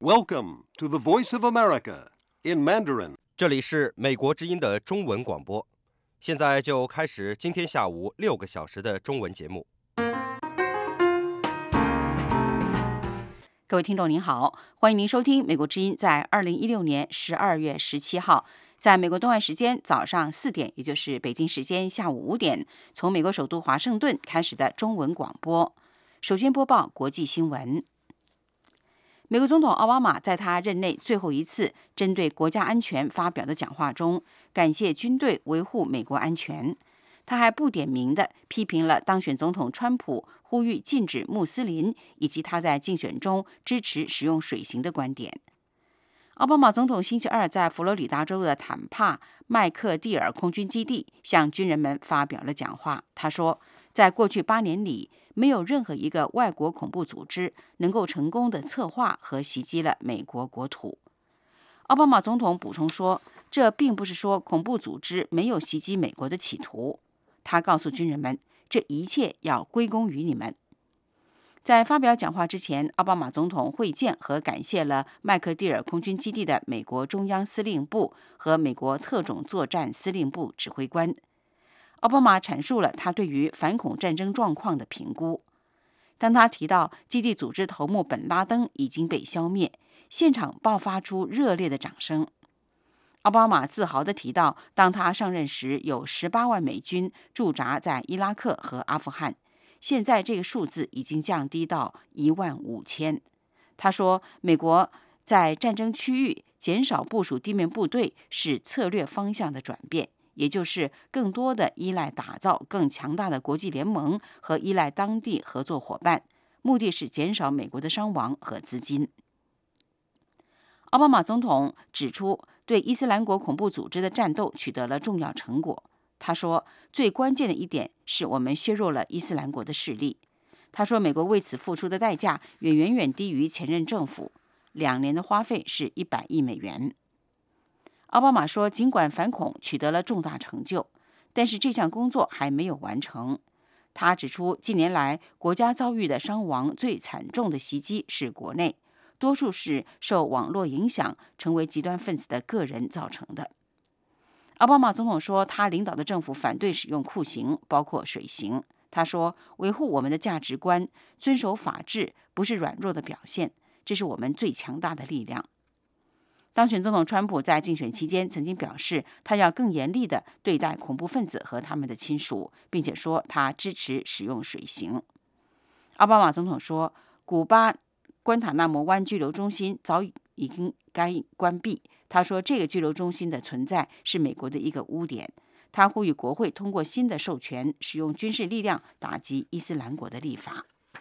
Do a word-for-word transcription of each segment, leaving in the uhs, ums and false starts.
Welcome to the Voice of America in Mandarin. 这里是美国之音的中文广播，现在就开始今天下午六个小时的中文节目。 各位听众您好，欢迎您收听美国之音在二零一六年十二月十七号，在美国东岸时间早上四点，也就是北京时间下午五点，从美国首都华盛顿开始的中文广播。首先播报国际新闻。美国总统奥巴马在他任内最后一次针对国家安全发表的讲话中，感谢军队维护美国安全。他还不点名地批评了当选总统川普呼吁禁止穆斯林，以及他在竞选中支持使用水刑的观点。奥巴马总统星期二在佛罗里达州的坦帕麦克蒂尔空军基地向军人们发表了讲话。他说，在过去八年里，没有任何一个外国恐怖组织能够成功地策划和袭击了美国国土。奥巴马总统补充说，这并不是说恐怖组织没有袭击美国的企图。他告诉军人们，这一切要归功于你们。在发表讲话之前，奥巴马总统会见和感谢了麦克蒂尔空军基地的美国中央司令部和美国特种作战司令部指挥官。奥巴马阐述了他对于反恐战争状况的评估。当他提到基地组织头目本拉登已经被消灭，现场爆发出热烈的掌声。奥巴马自豪地提到，当他上任时，有十八万美军驻扎在伊拉克和阿富汗，现在这个数字已经降低到一万五千。他说，美国在战争区域减少部署地面部队是策略方向的转变，也就是更多的依赖打造更强大的国际联盟和依赖当地合作伙伴，目的是减少美国的伤亡和资金。奥巴马总统指出，对伊斯兰国恐怖组织的战斗取得了重要成果。他说，最关键的一点是我们削弱了伊斯兰国的势力。他说，美国为此付出的代价远远远低于前任政府，两年的花费是一百亿美元。奥巴马说，尽管反恐取得了重大成就，但是这项工作还没有完成。他指出，近年来国家遭遇的伤亡最惨重的袭击是国内，多数是受网络影响成为极端分子的个人造成的。奥巴马总统说，他领导的政府反对使用酷刑，包括水刑。他说，维护我们的价值观，遵守法治不是软弱的表现，这是我们最强大的力量。当选总统川普在竞选期间曾经表示，他要更严厉地对待恐怖分子和他们的亲属，并且说他支持使用水刑。奥巴马总统说，古巴关塔纳摩湾拘留中心早已经该关闭。他说，这个拘留中心的存在是美国的一个污点。他呼吁国会通过新的授权，使用军事力量打击伊斯兰国的立法。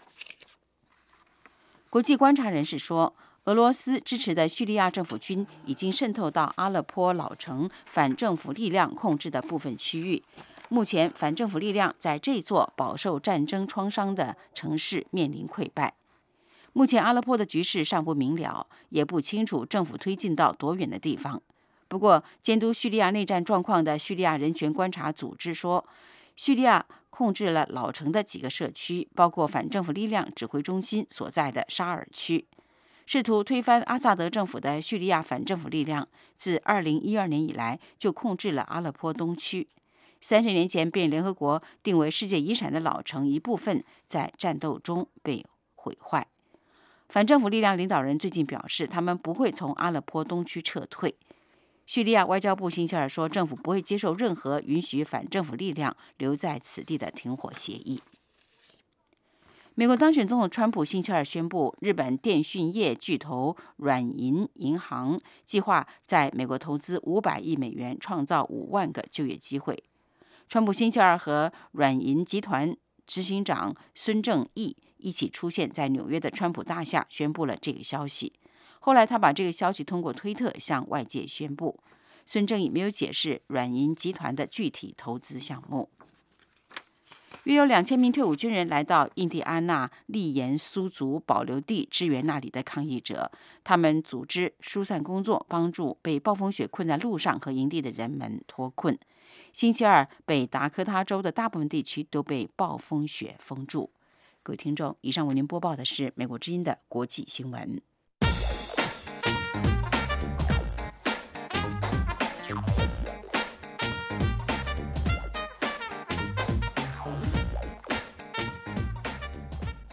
国际观察人士说，俄罗斯支持的叙利亚政府军已经渗透到阿勒颇老城反政府力量控制的部分区域。目前，反政府力量在这座饱受战争创伤的城市面临溃败。目前，阿勒颇的局势尚不明了，也不清楚政府推进到多远的地方。不过，监督叙利亚内战状况的叙利亚人权观察组织说，叙利亚控制了老城的几个社区，包括反政府力量指挥中心所在的沙尔区。试图推翻阿萨德政府的叙利亚反政府力量自二零一二年以来就控制了阿勒颇东区。三十年前被联合国定为世界遗产的老城一部分在战斗中被毁坏。反政府力量领导人最近表示，他们不会从阿勒颇东区撤退。叙利亚外交部星期二说，政府不会接受任何允许反政府力量留在此地的停火协议。美国当选总统川普星期二宣布，日本电讯业巨头软银银行计划在美国投资五百亿美元，创造五万个就业机会。川普星期二和软银集团执行长孙正义一起出现在纽约的川普大厦，宣布了这个消息。后来他把这个消息通过推特向外界宣布。孙正义没有解释软银集团的具体投资项目。约有两千名退伍军人来到印第安纳利延苏族保留地支援那里的抗议者，他们组织疏散工作，帮助被暴风雪困在路上和营地的人们脱困。星期二，北达科他州的大部分地区都被暴风雪封住。各位听众，以上为您播报的是美国之音的国际新闻。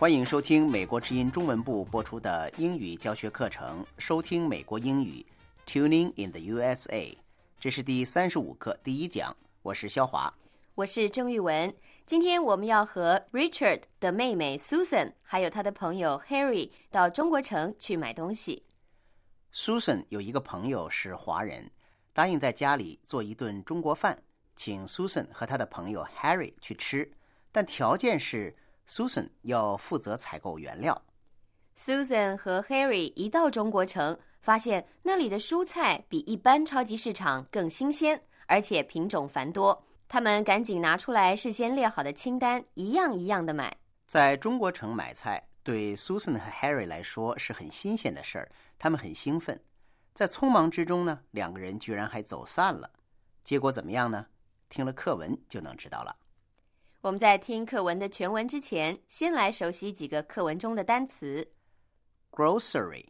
欢迎收听美国之音中文部播出的英语教学课程，收听美国英语 Tuning in the U S A。 这是第三十五课第一讲，我是肖华， 我是郑玉文。今天我们要和 Richard 的妹妹 Susan 还有他的朋友 Harry 到中国城去买东西。 Susan 有一个朋友是华人，答应在家里做一顿中国饭，请 Susan 和他的朋友 Harry 去吃，但条件是Susan 要负责采购原料。 Susan 和 Harry 一到中国城，发现那里的蔬菜比一般超级市场更新鲜，而且品种繁多。他们赶紧拿出来事先列好的清单，一样一样的买。 在中国城买菜对 Susan 和 Harry 来说是很新鲜的事儿，他们很兴奋。在匆忙之中呢，两个人居然还走散了。结果怎么样呢？听了课文就能知道了。 我们在听课文的全文之前，先来熟悉几个课文中的单词。 Grocery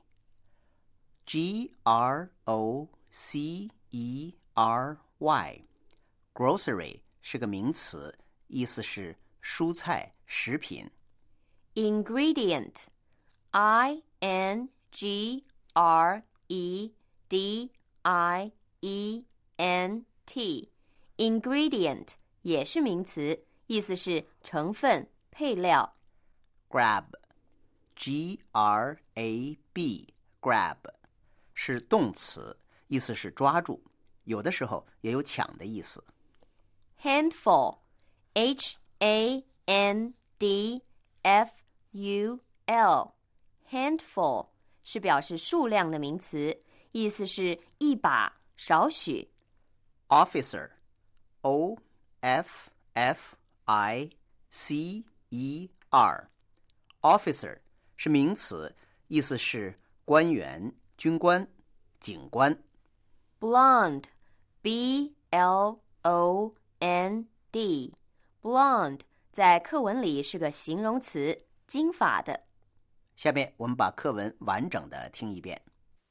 G R O C E R Y Grocery 是个名词，意思是蔬菜、食品。 Ingredient I N G R E D I E N T Ingredient 也是名词，意思是成分、配料。 Grab G R A B Grab 是动词，意思是抓住，有的时候也有抢的意思。 Handful H A N D F U L Handful 是表示数量的名词，意思是一把、少许。 Officer O F F I C E R Officer 是名词，意思是官员、军官、警官。 Blonde B L O N D Blonde 在课文里是个形容词，金发的。 下面我们把课文完整的听一遍。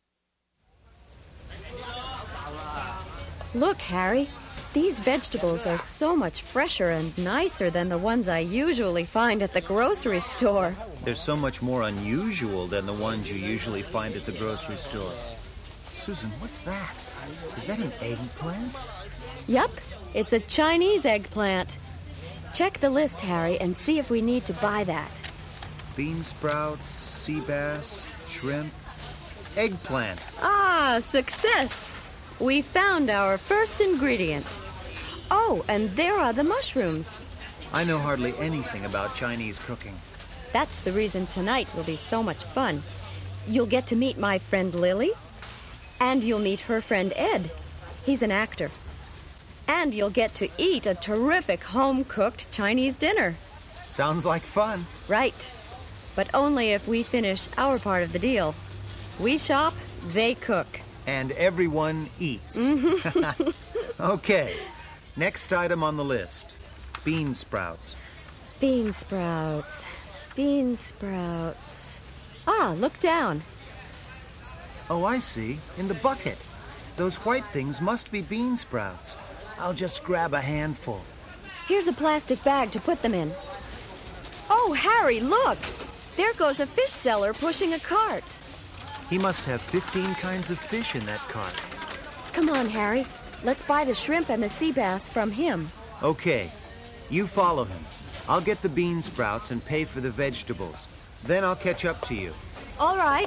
Look, Harry, these vegetables are so much fresher and nicer than the ones I usually find at the grocery store. They're so much more unusual than the ones you usually find at the grocery store. Susan, what's that? Is that an eggplant? Yup, it's a Chinese eggplant. Check the list, Harry, and see if we need to buy that. Bean sprouts, sea bass, shrimp, eggplant. Ah, success! We found our first ingredient. Oh, and there are the mushrooms. I know hardly anything about Chinese cooking. That's the reason tonight will be so much fun. You'll get to meet my friend Lily, and you'll meet her friend Ed. He's an actor. And you'll get to eat a terrific home-cooked Chinese dinner. Sounds like fun. Right. But only if we finish our part of the deal. We shop, they cook. And everyone eats. Okay. Next item on the list. Bean sprouts. Bean sprouts. Bean sprouts. Ah, look down. Oh, I see. In the bucket. Those white things must be bean sprouts. I'll just grab a handful. Here's a plastic bag to put them in. Oh, Harry, look! There goes a fish seller pushing a cart. He must have fifteen kinds of fish in that cart. Come on, Harry. Let's buy the shrimp and the sea bass from him. Okay. You follow him. I'll get the bean sprouts and pay for the vegetables. Then I'll catch up to you. All right.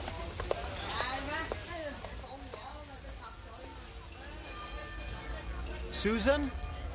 Susan?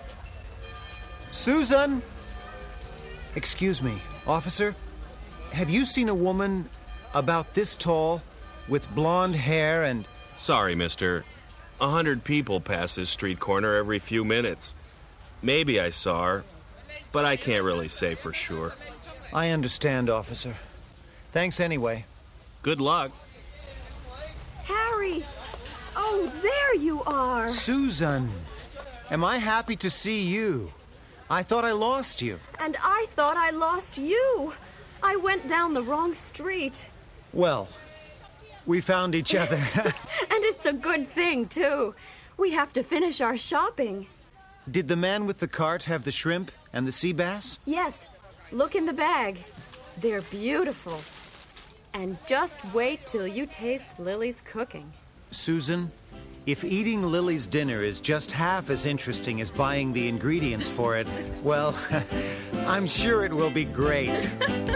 Susan? Excuse me, officer. Have you seen a woman about this tall, with blonde hair and... Sorry, mister. A hundred people pass this street corner every few minutes. Maybe I saw her, but I can't really say for sure. I understand, officer. Thanks anyway. Good luck. Harry! Oh, there you are! Susan! Am I happy to see you? I thought I lost you. And I thought I lost you. I went down the wrong street. Well, we found each other. And it's a good thing, too. We have to finish our shopping. Did the man with the cart have the shrimp and the sea bass? Yes. Look in the bag. They're beautiful. And just wait till you taste Lily's cooking. Susan, if eating Lily's dinner is just half as interesting as buying the ingredients for it, well, I'm sure it will be great.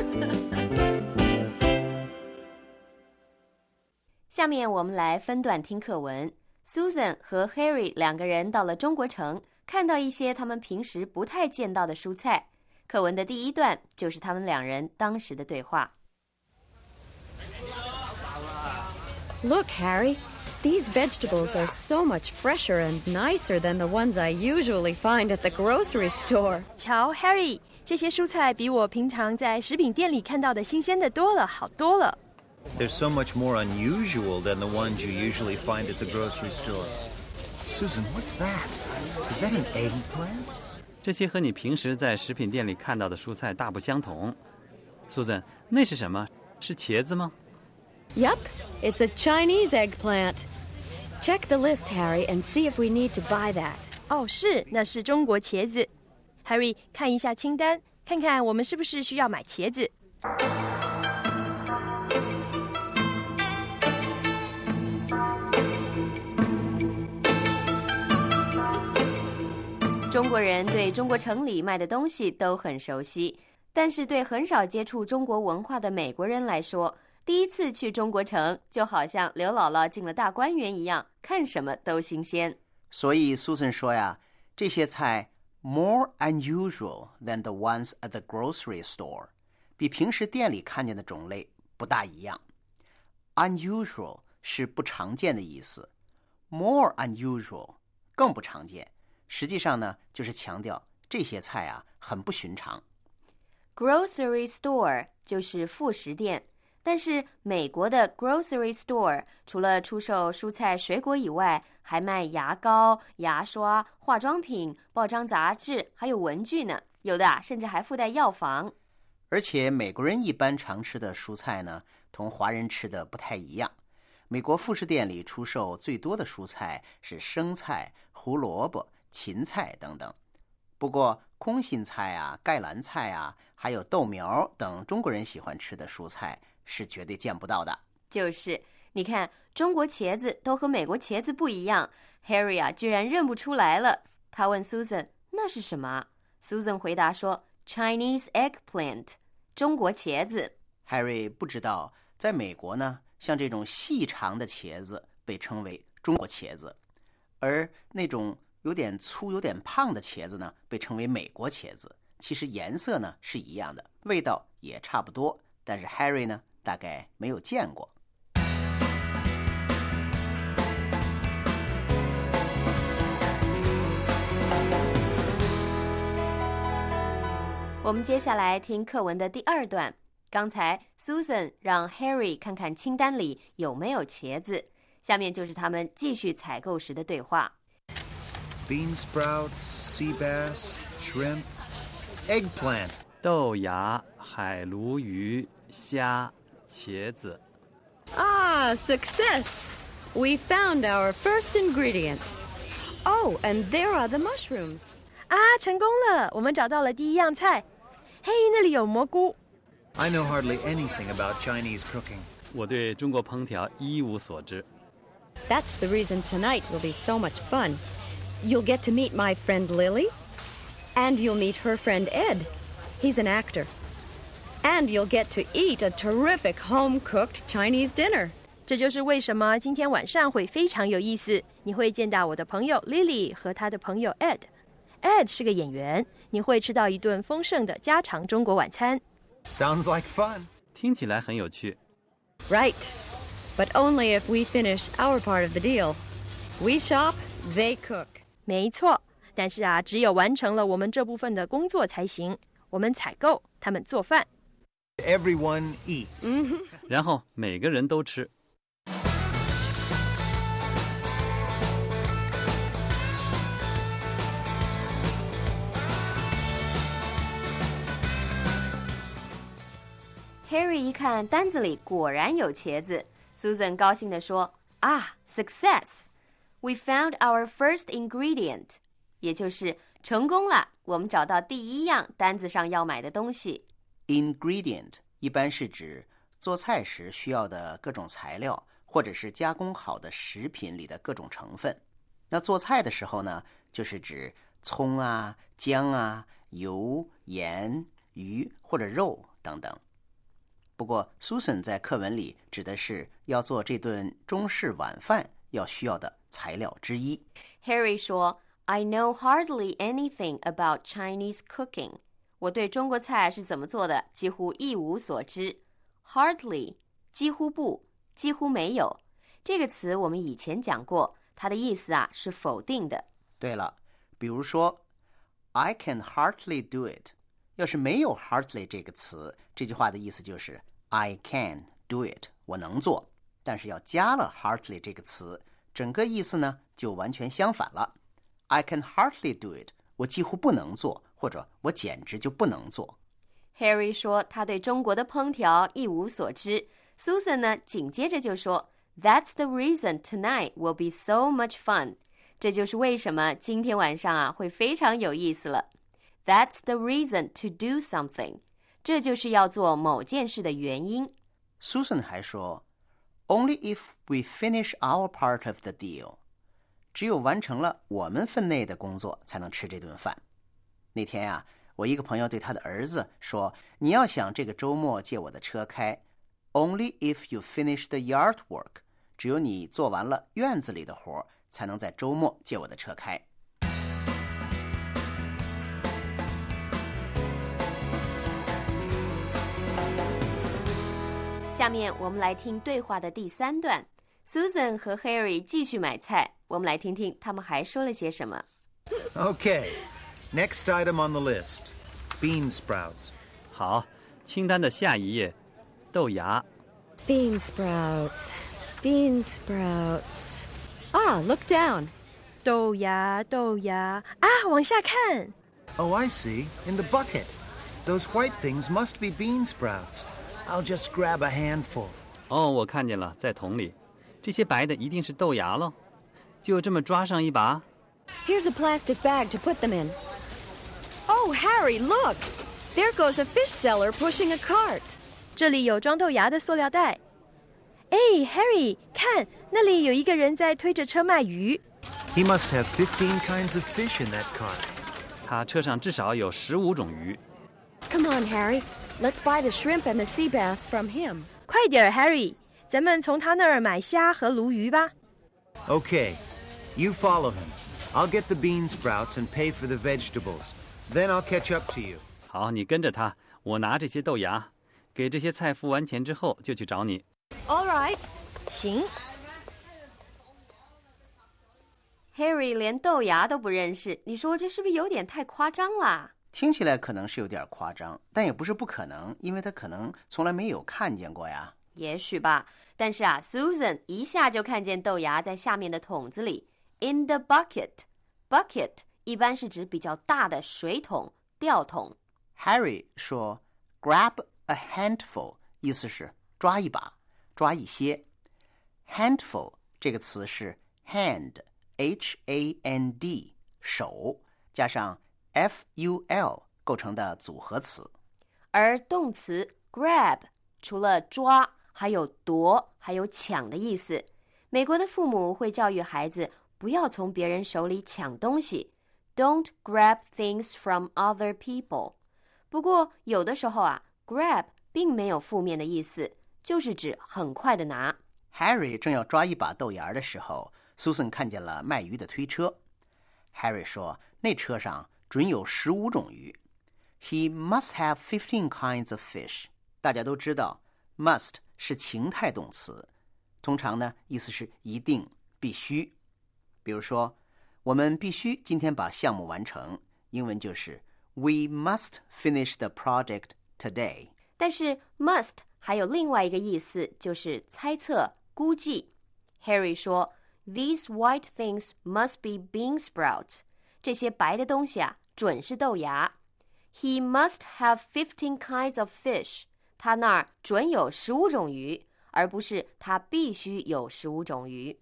下面我们来分段听课文。Susan 和 Harry 两个人到了中国城，看到一些他们平时不太见到的蔬菜。课文的第一段就是他们两人当时的对话。 Look, Harry, these vegetables are so much fresher and nicer than the ones I usually find at the grocery store. 瞧 ，Harry， 这些蔬菜比我平常在食品店里看到的新鲜的多了，好多了。 They're so much more unusual than the ones you usually find at the grocery store. Susan, what's that? Is that an eggplant? 这些和你平时在食品店里看到的蔬菜大不相同。Susan， 那是什么？是茄子吗？ Yup, it's a Chinese eggplant. Check the list, Harry, and see if we need to buy that. 哦，是，那是中国茄子。Harry， 看一下清单，看看我们是不是需要买茄子。 中国人对中国城里卖的东西都很熟悉，但是对很少接触中国文化的美国人来说，第一次去中国城就好像刘姥姥进了大观园一样，看什么都新鲜。 所以 Susan 说呀，这些菜 more unusual than the ones at the grocery store， 比平时店里看见的种类不大一样。Unusual 是不常见的意思， more unusual 更不常见。实际上呢，就是强调这些菜啊很不寻常。 Grocery store 就是副食店，但是美国的 grocery store 除了出售蔬菜水果以外，还卖牙膏、牙刷、化妆品、报章杂志，还有文具呢，有的啊甚至还附带药房。 而且美国人一般常吃的蔬菜呢，同华人吃的不太一样。美国副食店里出售最多的蔬菜是生菜、胡萝卜、芹菜等等。不过空心菜啊、盖兰菜啊，还有豆苗等中国人喜欢吃的蔬菜是绝对见不到的。 就是你看，中国茄子都和美国茄子不一样。 Harry 啊居然认不出来了。他问 Susan 那是什么？ Susan 回答说 Chinese eggplant， 中国茄子。 Harry 不知道在美国呢，像这种细长的茄子被称为中国茄子，而那种有点粗有点胖的茄子呢被称为美国茄子。其实颜色呢是一样的，味道也差不多，但是 Harry 呢大概没有见过。 我们接下来听课文的第二段。刚才 Susan 让 Harry 看看清单里有没有茄子，下面就是他们继续采购时的对话。 Bean sprouts, sea bass, shrimp, eggplant. 豆芽、海鲈鱼、虾、茄子。 Ah, success! We found our first ingredient. Oh, and there are the mushrooms. 啊，成功了！我们找到了第一样菜。嘿，那里有蘑菇。 I know hardly anything about Chinese cooking. 我对中国烹调一无所知。 That's the reason tonight will be so much fun. You'll get to meet my friend Lily, and you'll meet her friend Ed. He's an actor. And you'll get to eat a terrific home-cooked Chinese dinner. 这就是为什么今天晚上会非常有意思。你会见到我的朋友 Lily 和她的朋友 Ed。Ed 是个演员，你会吃到一顿丰盛的家常中国晚餐。 Sounds like fun. 听起来很有趣。 Right. But only if we finish our part of the deal. We shop, they cook. 没错，但是啊，只有完成了我们这部分的工作才行。我们采购，他们做饭。 Everyone eats. 然后每个人都吃。 Harry 一看单子里果然有茄子， Susan 高兴地说啊 Success! We found our first ingredient. 也就是成功了，我们找到第一样单子上要买的东西。 Ingredient 一般是指做菜时需要的各种材料，或者是加工好的食品里的各种成分。那做菜的时候呢，就是指葱啊、姜啊、油、盐、鱼或者肉等等。不过 Susan 在课文里指的是要做这顿中式晚饭要需要的材料之一。 Harry 说 I know hardly anything about Chinese cooking. 我对中国菜是怎么做的几乎一无所知。 Hardly 几乎不，几乎没有，这个词我们以前讲过，它的意思啊是否定的。 对了，比如说 I can hardly do it， 要是没有 hardly 这个词，这句话的意思就是 I can do it， 我能做。但是要加了 hardly 这个词，整个意思呢就完全相反了。 I can hardly do it， 我几乎不能做，或者我简直就不能做。 Harry 说他对中国的烹调一无所知。 Susan 呢紧接着就说 That's the reason tonight will be so much fun. 这就是为什么今天晚上啊会非常有意思了。 That's the reason to do something. 这就是要做某件事的原因。 Susan 还说 Only if we finish our part of the deal. 只有完成了我们分内的工作才能吃这顿饭。那天啊，我一个朋友对他的儿子说，你要想这个周末借我的车开 Only if you finish the yard work. 只有你做完了院子里的活，才能在周末借我的车开。 下面我们来听对话的第三段。 Susan 和 Harry 继续买菜，我们来听听他们还说了些什么。 Okay, next item on the list. Bean sprouts. 好，清单的下一页，豆芽。 Bean sprouts, bean sprouts. Ah, look down. 豆芽豆芽啊，往下看。 Oh, I see. In the bucket. Those white things must be bean sprouts. I'll just grab a handful. 哦，我看见了，在桶里。这些白的一定是豆芽喽，就这么抓上一把。 Here's a plastic bag to put them in. Oh, Harry, look! There goes a fish seller pushing a cart. 这里有装豆芽的塑料袋。哎 ，Harry， 看，那里有一个人在推着车卖鱼。 He must have fifteen kinds of fish in that cart. 他车上至少有十五种鱼。 Come on, Harry. Let's buy the shrimp and the sea bass from him. 快点 ，Harry， 咱们从他那儿买虾和鲈鱼吧。 Okay, you follow him. I'll get the bean sprouts and pay for the vegetables. Then I'll catch up to you. 好，你跟着他，我拿这些豆芽，给这些菜付完钱之后就去找你。 All right. 行。 Harry 连豆芽都不认识，你说这是不是有点太夸张啦？ 听起来可能是有点夸张，但也不是不可能，因为他可能从来没有看见过呀。 也许吧，但是啊 Susan 一下就看见豆芽在下面的桶子里。 In the bucket. Bucket 一般是指比较大的水桶、吊桶。 Harry 说 Grab a handful， 意思是抓一把，抓一些。 Handful 这个词是 hand H A N D 手加上 F U L 构成的组合词。 而动词 grab 除了抓还有夺还有抢的意思。美国的父母会教育孩子不要从别人手里抢东西 Don't grab things from other people。 不过有的时候啊 grab 并没有负面的意思，就是指很快的拿。 Harry 正要抓一把豆芽的时候， Susan 看见了卖鱼的推车。 Harry 说那车上准有十五种鱼。 He must have fifteen kinds of fish。 大家都知道 must 是情态动词，通常呢意思是一定必须。比如说我们必须今天把项目完成，英文就是 We must finish the project today。 但是 must 还有另外一个意思，就是猜测、估计。 Harry 说 These white things must be bean sprouts。 这些白的东西啊准是豆芽。 He must have fifteen kinds of fish。 他那儿准有十五种鱼，而不是他必须有十五种鱼。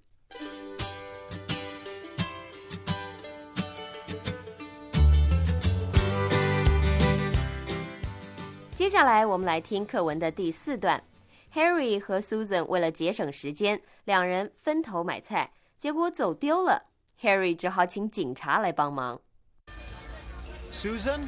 接接下来我们来听课文的第四段。Harry 和 Susan 为了节省时间，两人分头买菜，结果走丢了。Harry 只好请警察来帮忙。 Susan?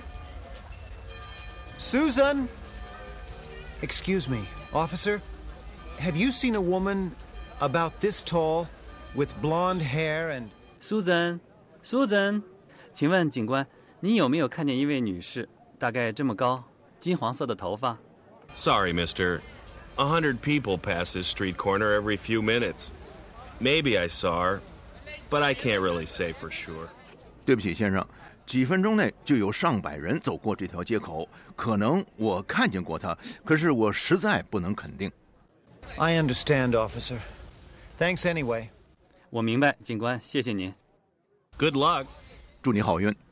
Susan? Excuse me, officer. Have you seen a woman about this tall, with blonde hair and... Susan, Susan, 请问警官，你有没有看见一位女士，大概这么高，金黄色的头发？ Sorry, mister. A hundred people pass this street corner every few minutes. Maybe I saw her, but I can't really say for sure. 对不起，先生，几分钟内就有上百人走过这条街口，可能我看见过她，可是我实在不能肯定。 I understand, officer. Thanks anyway. 我明白，警官，谢谢您。 Good luck. 祝你好运。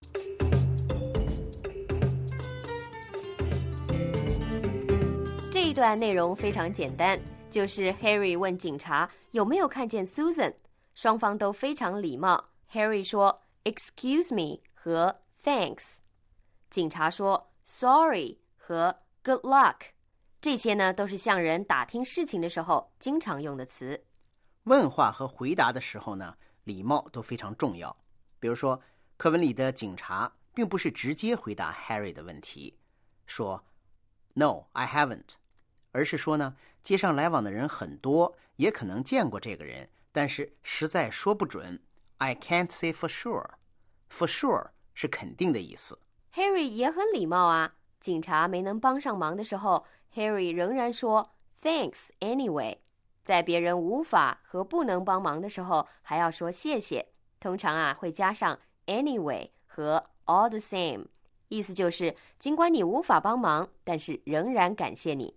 这一段内容非常简单，就是 Harry 问警察有没有看见 Susan， 双方都非常礼貌。Harry 说 Excuse me 和 Thanks， 警察说 Sorry 和 Good luck， 这些呢都是向人打听事情的时候经常用的词。 问话和回答的时候呢，礼貌都非常重要。比如说，课文里的警察并不是直接回答 Harry 的问题，说 No, I haven't， 而是说呢，街上来往的人很多，也可能见过这个人，但是实在说不准。I can't say for sure. For sure 是肯定的意思。 Harry 也很礼貌啊，警察没能帮上忙的时候 Harry 仍然说 Thanks anyway。在别人无法和不能帮忙的时候，还要说谢谢，通常啊会加上 anyway 和 all the same， 意思就是尽管你无法帮忙，但是仍然感谢你。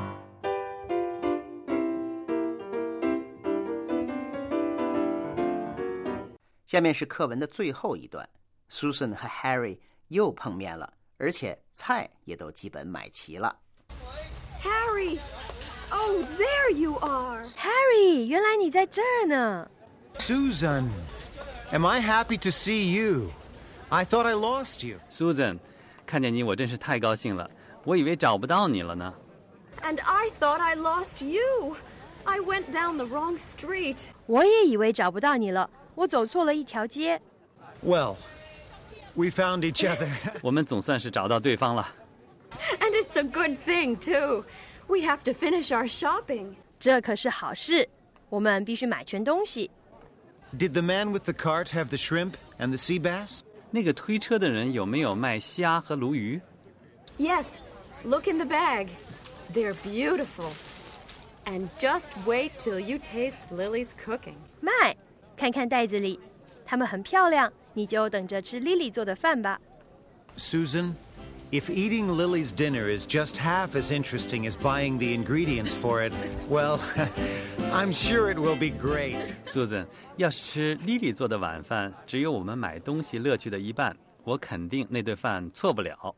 下面是课文的最后一段 ，Susan 和 Harry 又碰面了，而且菜也都基本买齐了。 Harry! Oh, there you are! Harry， 原来你在这儿呢。 Susan, am I happy to see you? I thought I lost you. Susan, 看见你我真是太高兴了，我以为找不到你了呢。 And I thought I lost you. I went down the wrong street. 我也以为找不到你了，我走错了一条街。 Well, we found each other. 我们总算是找到对方了。 And it's a good thing, too. We have to finish our shopping. 这可是好事，我们必须买全东西。 Did the man with the cart have the shrimp and the sea bass? 那个推车的人有没有卖虾和鲈鱼？ Yes, look in the bag. They're beautiful. And just wait till you taste Lily's cooking. 卖，看看袋子里，它们很漂亮，你就等着吃 Lily 做的饭吧。 Susan, if eating Lily's dinner is just half as interesting as buying the ingredients for it, well, I'm sure it will be great. Susan, 要是吃 Lily 做的晚饭只有我们买东西乐趣的一半，我肯定那顿饭错不了。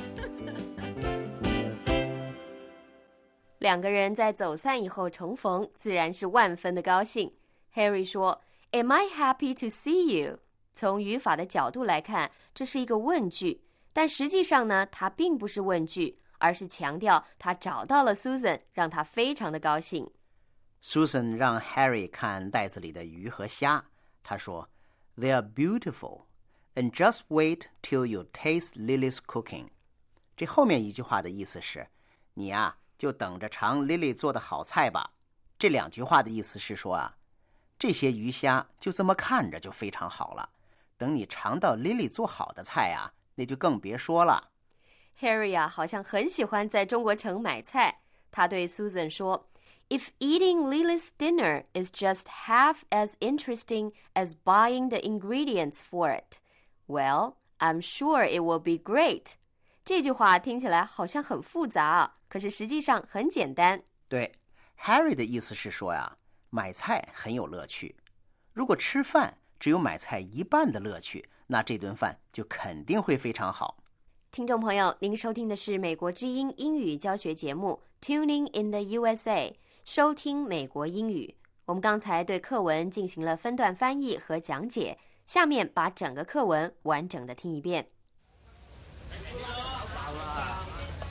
两个人在走散以后重逢，自然是万分的高兴。Harry 说 Am I happy to see you？ 从语法的角度来看，这是一个问句，但实际上呢，它并不是问句，而是强调他找到了 Susan， 让他非常的高兴。 Susan 让 Harry 看袋子里的鱼和虾，他说 They are beautiful, and just wait till you taste Lily's cooking。 这后面一句话的意思是，你啊就等着尝 Lily 做的好菜吧。这两句话的意思是说啊，这些鱼虾就这么看着就非常好了，等你尝到 Lily 做好的菜啊，那就更别说了。 Harry 啊，好像很喜欢在中国城买菜。他对 Susan 说 If eating Lily's dinner is just half as interesting as buying the ingredients for it, well, I'm sure it will be great. 这句话听起来好像很复杂啊，可是实际上很简单。 对 Harry 的意思是说呀，买菜很有乐趣，如果吃饭只有买菜一半的乐趣，那这顿饭就肯定会非常好。 听众朋友，您收听的是美国之音英语教学节目 Tuning in the U S A， 收听美国英语。我们刚才对课文进行了分段翻译和讲解，下面把整个课文完整的听一遍。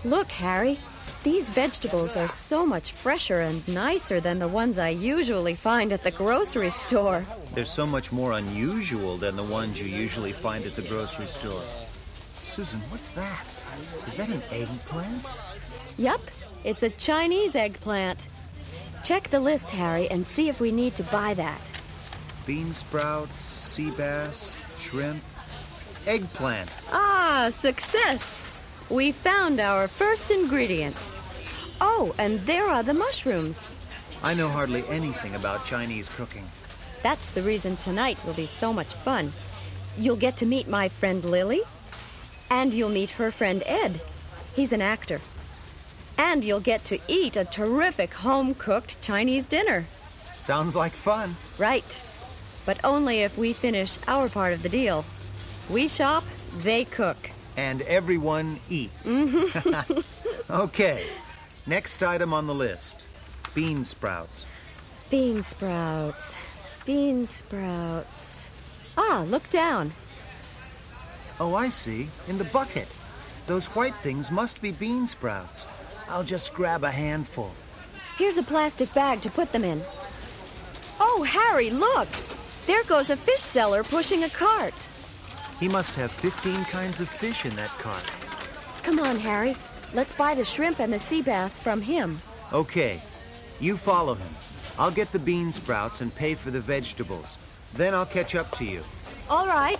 Look, Harry, these vegetables are so much fresher and nicer than the ones I usually find at the grocery store. They're so much more unusual than the ones you usually find at the grocery store. Susan, what's that? Is that an eggplant? Yup, it's a Chinese eggplant. Check the list, Harry, and see if we need to buy that. Bean sprouts, sea bass, shrimp, eggplant. Ah, success! We found our first ingredient. Oh, and there are the mushrooms. I know hardly anything about Chinese cooking. That's the reason tonight will be so much fun. You'll get to meet my friend Lily, and you'll meet her friend Ed. He's an actor. And you'll get to eat a terrific home-cooked Chinese dinner. Sounds like fun. Right. But only if we finish our part of the deal. We shop, they cook. And everyone eats. Mm-hmm. Okay. Next item on the list. Bean sprouts. Bean sprouts. Bean sprouts. Ah, look down. Oh, I see. In the bucket. Those white things must be bean sprouts. I'll just grab a handful. Here's a plastic bag to put them in. Oh, Harry, look! There goes a fish seller pushing a cart. He must have fifteen kinds of fish in that cart. Come on, Harry. Let's buy the shrimp and the sea bass from him. Okay. You follow him. I'll get the bean sprouts and pay for the vegetables. Then I'll catch up to you. All right.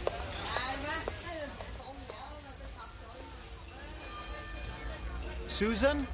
Susan?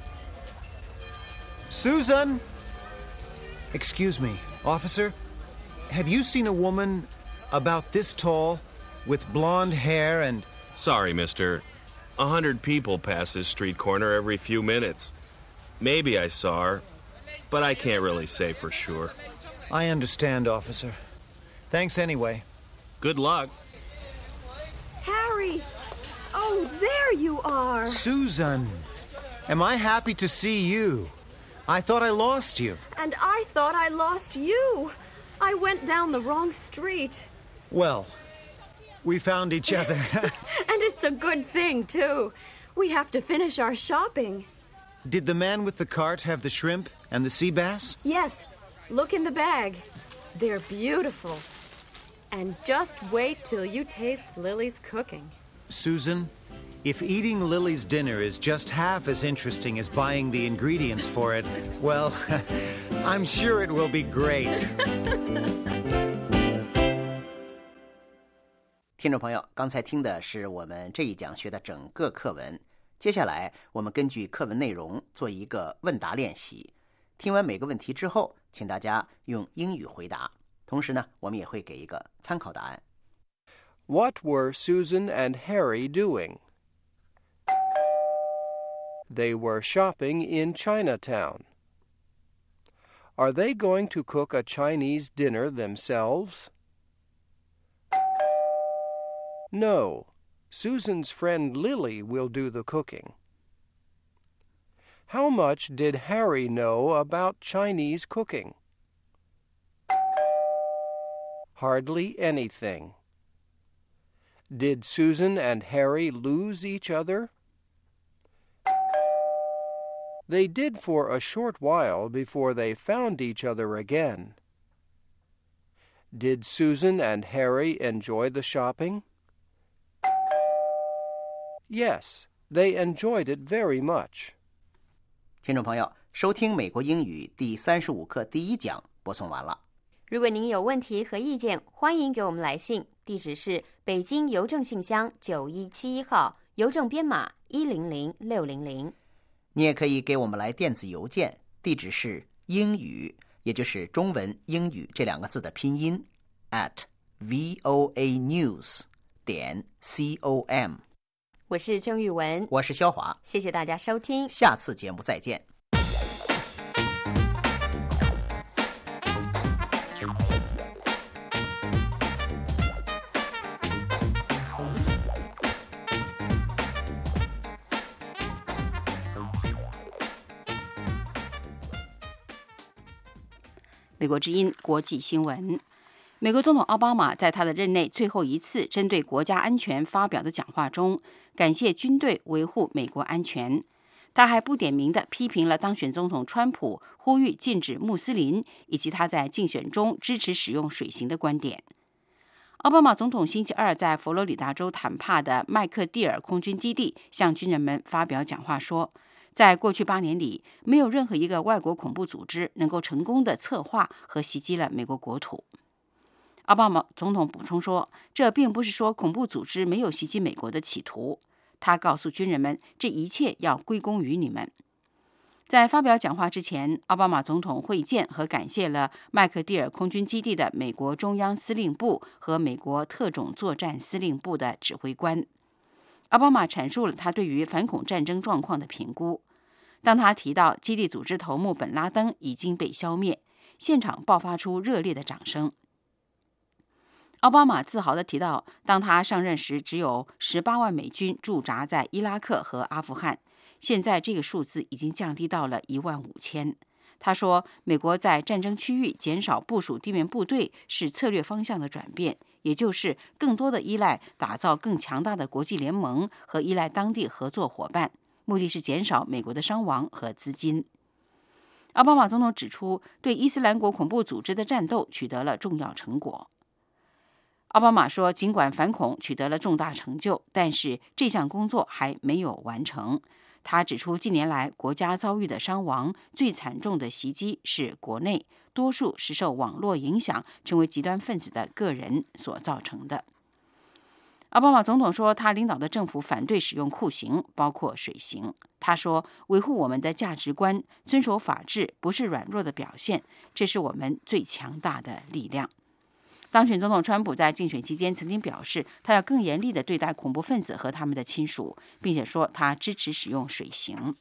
Susan? Excuse me, officer. Have you seen a woman about this tall, with blonde hair and... Sorry, mister. A hundred people pass this street corner every few minutes. Maybe I saw her, but I can't really say for sure. I understand, officer. Thanks anyway. Good luck. Harry! Oh, there you are! Susan! Am I happy to see you? I thought I lost you. And I thought I lost you. I went down the wrong street. Well, we found each other. And it's a good thing, too. We have to finish our shopping. Did the man with the cart have the shrimp and the sea bass? Yes. Look in the bag. They're beautiful. And just wait till you taste Lily's cooking. Susan, if eating Lily's dinner is just half as interesting as buying the ingredients for it, well, I'm sure it will be great. 听众朋友，刚才听的是我们这一讲学的整个课文。接下来，我们根据课文内容做一个问答练习。听完每个问题之后，请大家用英语回答。同时呢，我们也会给一个参考答案。 What were Susan and Harry doing? They were shopping in Chinatown. Are they going to cook a Chinese dinner themselves? No. Susan's friend Lily will do the cooking. How much did Harry know about Chinese cooking? Hardly anything. Did Susan and Harry lose each other? They did for a short while before they found each other again. Did Susan and Harry enjoy the shopping? Yes, they enjoyed it very much. 听众朋友，收听美国英语第三十五课第一讲播送完了。 如果您有问题和意见，欢迎给我们来信，地址是北京邮政信箱九一七一号，邮政编码一零零六零零。 你也可以给我们来电子邮件，地址是英语，也就是中文英语这两个字的拼音 at voanews 点 com。 我是郑玉文， 我是肖华， 谢谢大家收听， 下次节目再见。 美国之音国际新闻。 美国总统奥巴马在他的任内最后一次针对国家安全发表的讲话中，感谢军队维护美国安全。他还不点名地批评了当选总统川普呼吁禁止穆斯林，以及他在竞选中支持使用水刑的观点。奥巴马总统星期二在佛罗里达州坦帕的麦克蒂尔空军基地向军人们发表讲话说，在过去八年里，没有任何一个外国恐怖组织能够成功地策划和袭击了美国国土。奥巴马总统补充说，这并不是说恐怖组织没有袭击美国的企图。他告诉军人们，这一切要归功于你们。在发表讲话之前，奥巴马总统会见和感谢了麦克蒂尔空军基地的美国中央司令部和美国特种作战司令部的指挥官。奥巴马阐述了他对于反恐战争状况的评估。当他提到基地组织头目本拉登已经被消灭，现场爆发出热烈的掌声。奥巴马自豪地提到，当他上任时，只有十八万美军驻扎在伊拉克和阿富汗，现在这个数字已经降低到了一万五千。他说，美国在战争区域减少部署地面部队是策略方向的转变，也就是更多的依赖打造更强大的国际联盟和依赖当地合作伙伴，目的是减少美国的伤亡和资金。奥巴马总统指出，对伊斯兰国恐怖组织的战斗取得了重要成果。奥巴马说，尽管反恐取得了重大成就，但是这项工作还没有完成。他指出，近年来国家遭遇的伤亡最惨重的袭击是国内，多数是受网络影响成为极端分子的个人所造成的。奥巴马总统说，他领导的政府反对使用酷刑，包括水刑。他说，维护我们的价值观，遵守法治不是软弱的表现，这是我们最强大的力量。当选总统川普在竞选期间曾经表示，他要更严厉地对待恐怖分子和他们的亲属，并且说他支持使用水刑。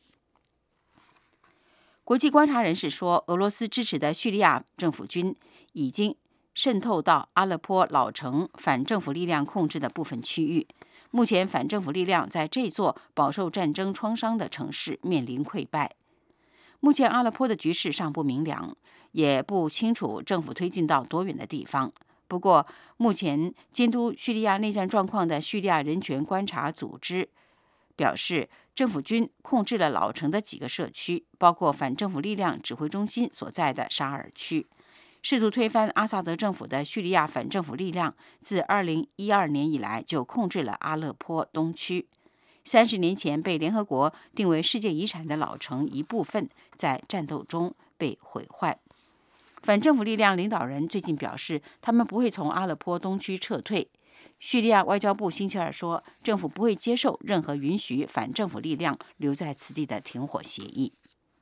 国际观察人士说，俄罗斯支持的叙利亚政府军已经渗透到阿勒颇老城反政府力量控制的部分区域。目前，反政府力量在这座饱受战争创伤的城市面临溃败。目前，阿勒颇的局势尚不明朗，也不清楚政府推进到多远的地方。不过，目前监督叙利亚内战状况的叙利亚人权观察组织表示，政府军控制了老城的几个社区，包括反政府力量指挥中心所在的沙尔区。试图推翻阿萨德政府的叙利亚反政府力量自二零一二年以来就控制了阿勒颇东区。三十年前被联合国定为世界遗产的老城一部分，在战斗中被毁坏。反政府力量领导人最近表示，他们不会从阿勒颇东区撤退。叙利亚外交部星期二说，政府不会接受任何允许反政府力量留在此地的停火协议。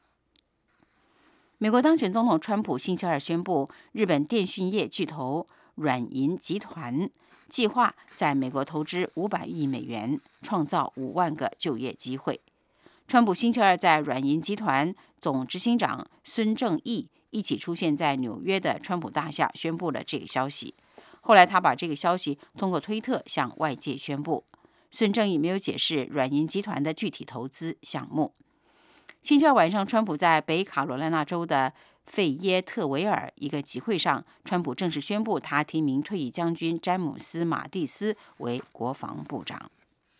美国当选总统川普星期二宣布，日本电讯业巨头软银集团计划在美国投资五百亿美元，创造五万个就业机会。川普星期二在软银集团总执行长孙正义一起出现在纽约的川普大厦，宣布了这个消息。后来他把这个消息通过推特向外界宣布。孙正义没有解释软银集团的具体投资项目。星期二晚上，川普在北卡罗来纳州的费耶特维尔一个集会上，川普正式宣布他提名退役将军詹姆斯·马蒂斯为国防部长。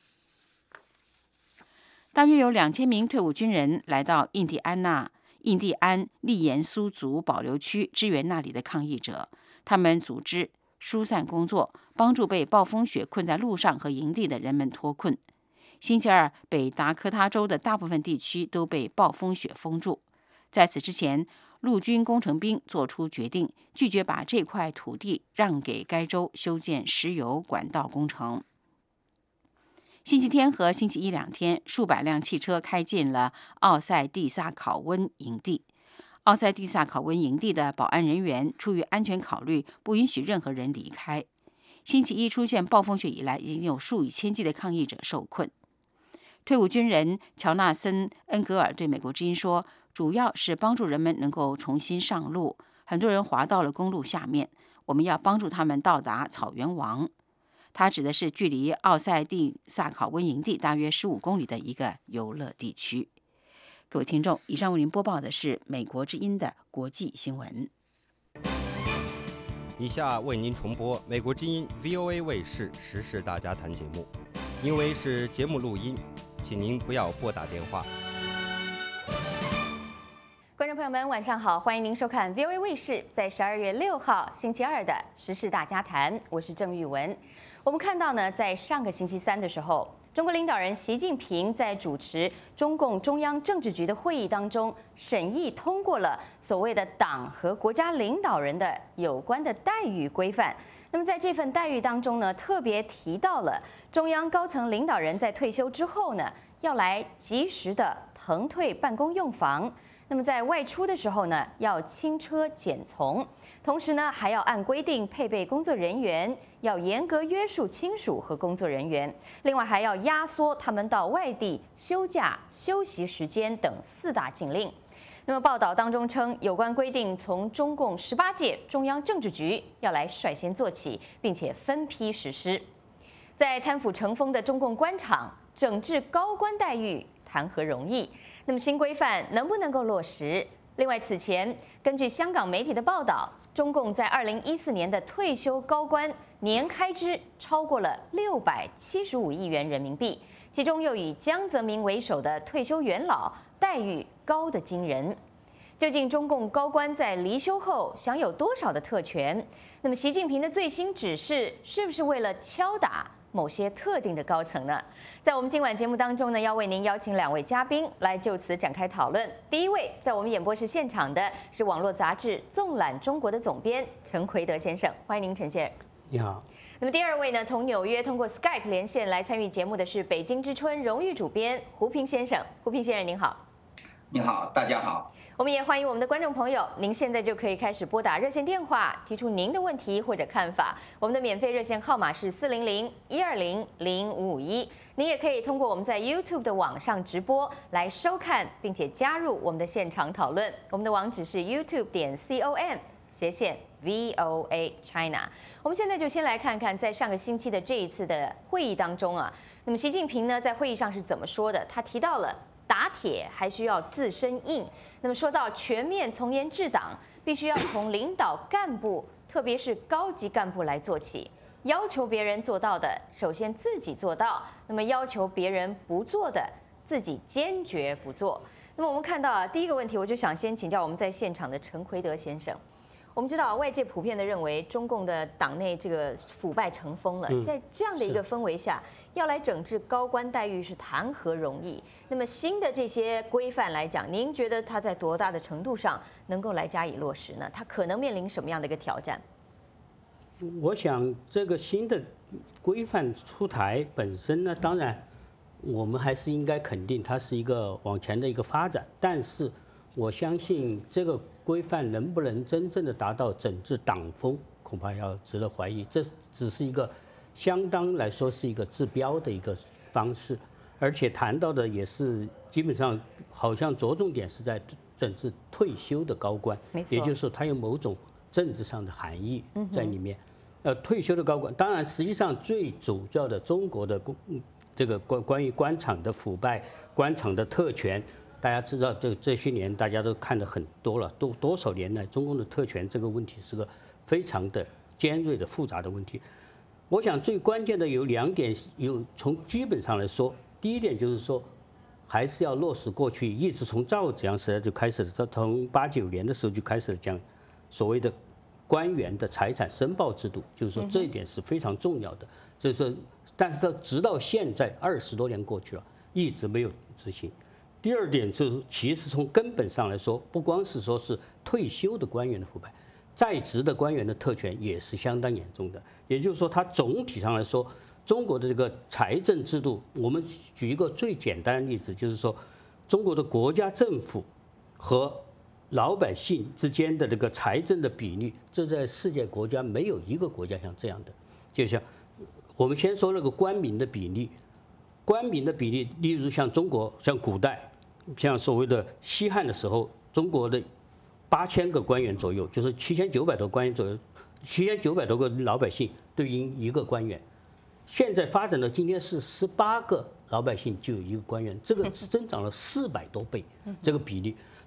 大约有两千名退伍军人来到印第安纳印第安利延苏族保留区支援那里的抗议者，他们组织疏散工作，帮助被暴风雪困在路上和营地的人们脱困。星期二，北达科他州的大部分地区都被暴风雪封住。在此之前，陆军工程兵做出决定，拒绝把这块土地让给该州修建石油管道工程。星期天和星期一两天，数百辆汽车开进了奥塞蒂萨考温营地。奥塞蒂萨考温营地的保安人员出于安全考虑，不允许任何人离开。星期一出现暴风雪以来，已经有数以千计的抗议者受困。退伍军人乔纳森·恩格尔对美国之音说，主要是帮助人们能够重新上路，很多人滑到了公路下面，我们要帮助他们到达草原王。他指的是距离奥塞蒂萨考温营地大约十五公里的一个游乐地区。各位听众，以上为您播报的是美国之音的国际新闻。 以下为您重播美国之音 V O A 卫视时事大家谈节目，因为是节目录音，请您不要拨打电话。 观众朋友们，晚上好，欢迎您收看 V O A 卫视在十二月六号星期二的时事大家谈，我是郑玉文。我们看到呢，在上个星期三的时候，中国领导人习近平在主持中共中央政治局的会议当中，审议通过了所谓的党和国家领导人的有关的待遇规范。那么在这份待遇当中呢，特别提到了中央高层领导人在退休之后呢，要来及时的腾退办公用房。那么在外出的时候呢，要轻车简从，同时呢，还要按规定配备工作人员，要严格约束亲属和工作人员，另外还要压缩他们到外地休假、休息时间等四大禁令。那么报道当中称，有关规定从中共十八届中央政治局要来率先做起，并且分批实施。在贪腐成风的中共官场，整治高官待遇谈何容易？那么新规范能不能够落实？另外，此前根据香港媒体的报道，中共在二零一四年的退休高官年开支超过了六百七十五亿元人民币，其中又以江泽民为首的退休元老待遇高得惊人。究竟中共高官在离休后享有多少的特权？那么习近平的最新指示是不是为了敲打某些特定的高层呢？在我们今晚节目当中呢，要为您邀请两位嘉宾来就此展开讨论。第一位在我们演播室现场的是网络杂志《纵览中国》的总编陈奎德先生，欢迎您，陈先生。 你好。 那么第二位呢，从纽约通过 Skype 连线来参与节目的是北京之春荣誉主编胡平先生。胡平先生您好。 你好，大家好。 我们也欢迎我们的观众朋友，您现在就可以开始拨打热线电话，提出您的问题或者看法。我们的免费热线号码是四零零一二零零五五一。您也可以通过我们在 YouTube 的网上直播来收看，并且加入我们的现场讨论。我们的网址是 YouTube 点 com 斜线 V O A China。我们现在就先来看看，在上个星期的这一次的会议当中啊，那么习近平呢在会议上是怎么说的？他提到了打铁还需要自身硬。那么说到全面从严治党，必须要从领导干部，特别是高级干部来做起。要求别人做到的，首先自己做到；那么要求别人不做的，自己坚决不做。那么我们看到啊，第一个问题，我就想先请教我们在现场的陈奎德先生。我们知道，外界普遍的认为，中共的党内这个腐败成风了，在这样的一个氛围下，要来整治高官待遇是谈何容易？那么新的这些规范来讲，您觉得它在多大的程度上能够来加以落实呢？它可能面临什么样的一个挑战？ 我想，这个新的规范出台本身呢，当然我们还是应该肯定它是一个往前的一个发展，但是我相信这个规范能不能真正的达到整治党风，恐怕要值得怀疑。这只是一个相当来说是一个治标的一个方式，而且谈到的也是基本上好像着重点是在整治退休的高官，也就是说它有某种政治上的含义在里面。呃，退休的高官，当然实际上最主要的中国的这个关关于官场的腐败、官场的特权。大家知道，这这些年大家都看得很多了，多多少年来，中共的特权这个问题是个非常的尖锐的、复杂的问题。我想最关键的有两点，有从基本上来说，第一点就是说，还是要落实过去一直从赵紫阳时代就开始的，从八九年的时候就开始讲所谓的官员的财产申报制度，就是说这一点是非常重要的。就是说，但是直到现在二十多年过去了，一直没有执行。第二点就是，其实从根本上来说，不光是说是退休的官员的腐败，在职的官员的特权也是相当严重的。也就是说，它总体上来说，中国的这个财政制度，我们举一个最简单的例子，就是说，中国的国家政府和老百姓之间的这个财政的比例，这在世界国家没有一个国家像这样的。就像我们先说那个官民的比例，官民的比例，例如像中国，像古代。像所谓的西汉的时候，中国的八千个官员左右，就是七千九百多官员左右，七千九百多个老百姓对应一个官员。现在发展到今天是十八个老百姓就有一个官员，这个增长了四百多倍，这个比例。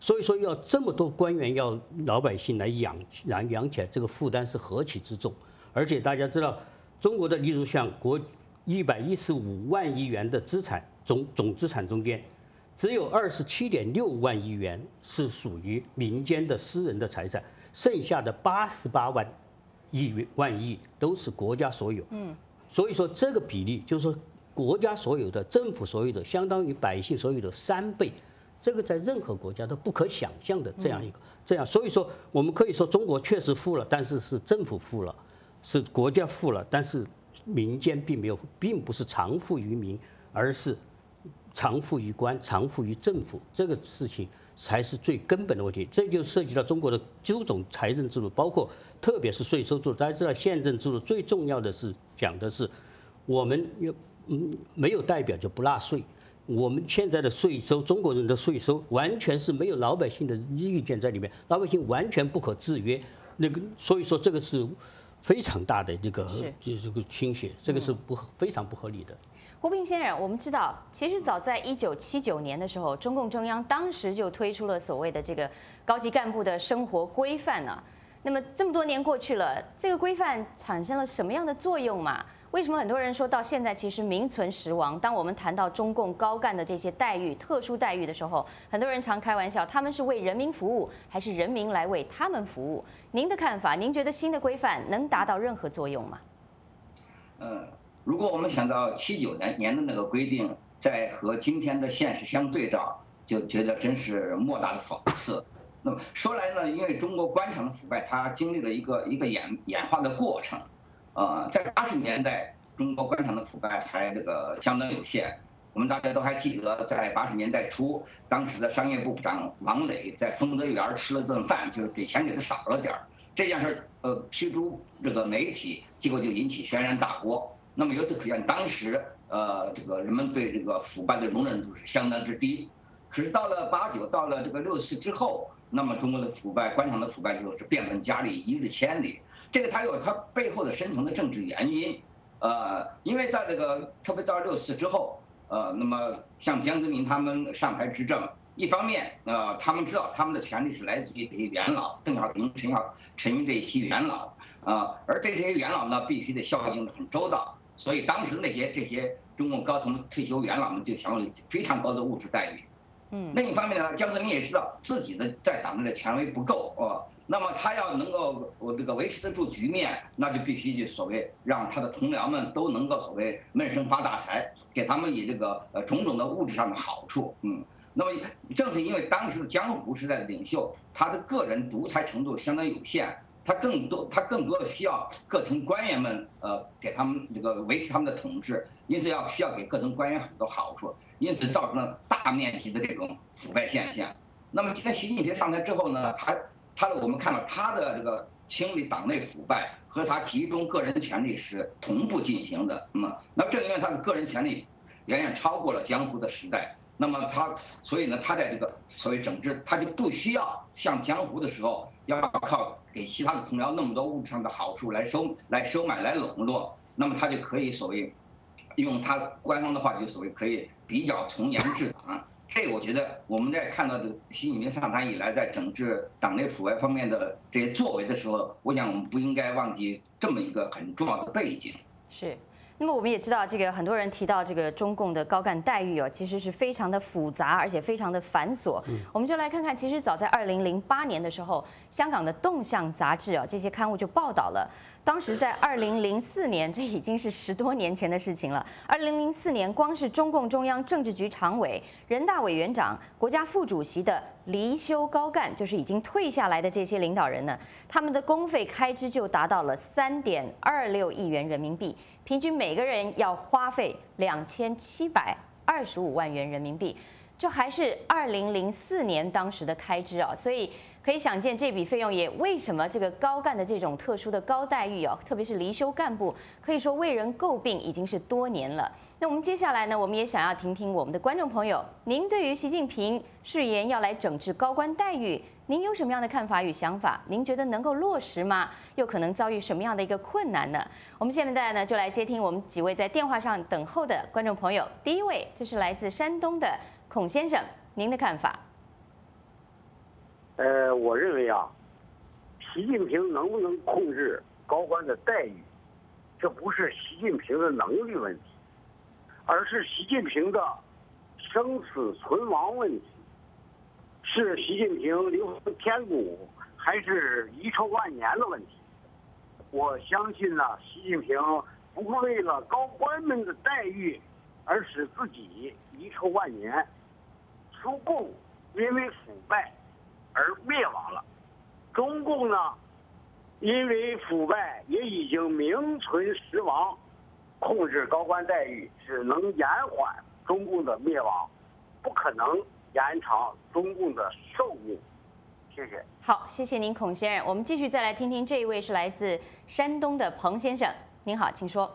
所以说要这么多官员要老百姓来养养养起来，这个负担是何其之重。而且大家知道，中国的例如像国一百一十五万亿元的资产总总资产中间，只有二十七点六万亿元是属于民间的私人的财产，剩下的八十八万亿万亿都是国家所有。嗯，所以说这个比例就是说国家所有的、政府所有的，相当于百姓所有的三倍。这个在任何国家都不可想象的这样一个这样，所以说我们可以说中国确实富了，但是是政府富了，是国家富了，但是民间并没有，并不是常富于民，而是常富于官、常富于政府。这个事情才是最根本的问题。这就涉及到中国的九种财政制度，包括特别是税收制度。大家知道，宪政制度最重要的是讲的是我们有嗯没有代表就不纳税。我们现在的税收，中国人的税收完全是没有老百姓的意见在里面，老百姓完全不可制约。那个，所以说这个是非常大的这个这个倾斜，这个是不非常不合理的。 胡平先生，我们知道，其实早在一九七九年的时候，中共中央当时就推出了所谓的这个高级干部的生活规范啊。那么这么多年过去了，这个规范产生了什么样的作用嘛？为什么很多人说到现在其实名存实亡？当我们谈到中共高干的这些待遇、特殊待遇的时候，很多人常开玩笑，他们是为人民服务，还是人民来为他们服务？您的看法？您觉得新的规范能达到任何作用吗？ 呃，如果我们想到七九年年的那个规定，在和今天的现实相对照，就觉得真是莫大的讽刺。那么说来呢，因为中国官场的腐败，它经历了一个一个演演化的过程。呃，在八十年代，中国官场的腐败还这个相当有限。我们大家都还记得，在八十年代初，当时的商业部部长王磊在丰德园吃了顿饭，就是给钱给的少了点儿。这件事呃披诸这个媒体，结果就引起轩然大波。那么由此可见，当时呃这个人们对这个腐败的容忍度是相当之低。可是到了八九，到了这个六四之后，那么中国的腐败，官场的腐败就是变本加厉，一日千里。这个它有它背后的深层的政治原因，呃，因为在这个特别到六四之后，呃，那么像江泽民他们上台执政，一方面，呃，他们知道他们的权利是来自于这些元老，邓小平、陈小、陈云这一批元老，啊，而对这些元老呢，必须得效应的很周到，所以当时那些这些中共高层退休元老们就享有非常高的物质待遇。嗯，另一方面呢，江泽民也知道自己的在党内的权威不够啊。那么他要能够我这个维持得住局面，那就必须就所谓让他的同僚们都能够所谓闷声发大财，给他们以这个呃种种的物质上的好处。嗯，那么正是因为当时的江湖时代的领袖，他的个人独裁程度相当有限，他更多他更多的需要各层官员们呃给他们这个维持他们的统治，因此要需要给各层官员很多好处，因此造成了大面积的这种腐败现象。那么今天习近平上台之后呢，他。他的我们看到他的这个清理党内腐败和他集中个人权力是同步进行的，嗯，那正因为他的个人权力远远超过了江湖的时代，那么他所以呢，他在这个所谓整治，他就不需要像江湖的时候要靠给其他的同僚那么多物质上的好处来收来收买来笼络，那么他就可以所谓用他官方的话就所谓可以比较从严治党。这我觉得我们在看到这个习近平上台以来，在整治党内腐败方面的这些作为的时候，我想我们不应该忘记这么一个很重要的背景。 是。那么我们也知道，这个很多人提到这个中共的高干待遇哦，其实是非常的复杂，而且非常的繁琐。嗯、我们就来看看，其实早在二零零八年的时候，香港的《动向》杂志啊，这些刊物就报道了。当时在二零零四年，这已经是十多年前的事情了。二零零四年，光是中共中央政治局常委、人大委员长、国家副主席的离休高干，就是已经退下来的这些领导人呢，他们的公费开支就达到了三点二六亿元人民币，平均每个人要花费两千七百二十五万元人民币。这还是二零零四年当时的开支啊，所以可以想见这笔费用也为什么这个高干的这种特殊的高待遇啊，特别是离休干部，可以说为人诟病已经是多年了。那我们接下来呢，我们也想要听听我们的观众朋友，您对于习近平誓言要来整治高官待遇，您有什么样的看法与想法？您觉得能够落实吗？又可能遭遇什么样的一个困难呢？我们现在呢，就来接听我们几位在电话上等候的观众朋友。第一位，这是来自山东的孔先生，您的看法？ 呃，我认为啊，习近平能不能控制高官的待遇，这不是习近平的能力问题，而是习近平的生死存亡问题，是习近平流放天古还是遗臭万年的问题。我相信呢，习近平不会为了高官们的待遇而使自己遗臭万年。苏共因为腐败而灭亡了，中共呢，因为腐败也已经名存实亡，控制高官待遇只能延缓中共的灭亡，不可能延长中共的寿命。谢谢。 好，谢谢您，孔先生。我们继续再来听听这一位是来自山东的彭先生。您好，请说。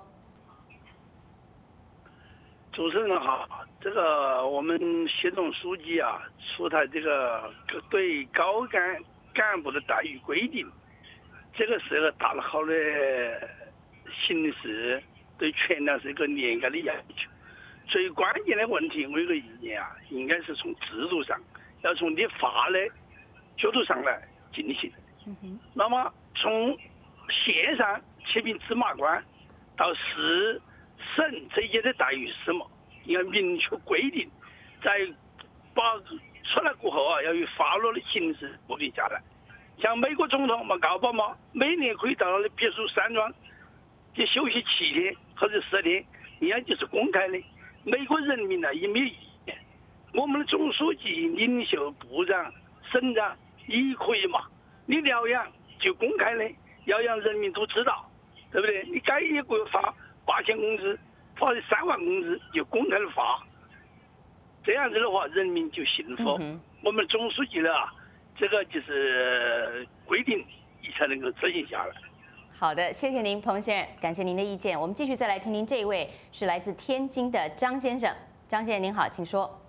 主持人好，这个我们习总书记啊出台这个对高干干部的待遇规定，这个是个大了好的形式，对全党是一个严格的要求。最关键的问题，我有个意见啊，应该是从制度上，要从立法的角度上来进行。 嗯、 那么从县上七名芝麻官到市省这些的待遇是什么？应该明确规定，在把出来过后啊，要以法律的形式固定下来。像美国总统嘛，奥巴马每年可以到他的别墅山庄去休息七天或者十天，一样就是公开的。美国人民呢也没有意见，我们的总书记、领袖、部长、省长也可以嘛。你疗养就公开的，要让人民都知道，对不对？你该一个月发八千工资，发的三万工资就公开的发，这样子的话，人民就幸福。 嗯、 我们总书记的啊，这个就是规定，你才能够执行下来。 好的，谢谢您，彭先生，感谢您的意见。我们继续再来听听这一位是来自天津的张先生。张先生您好，请说。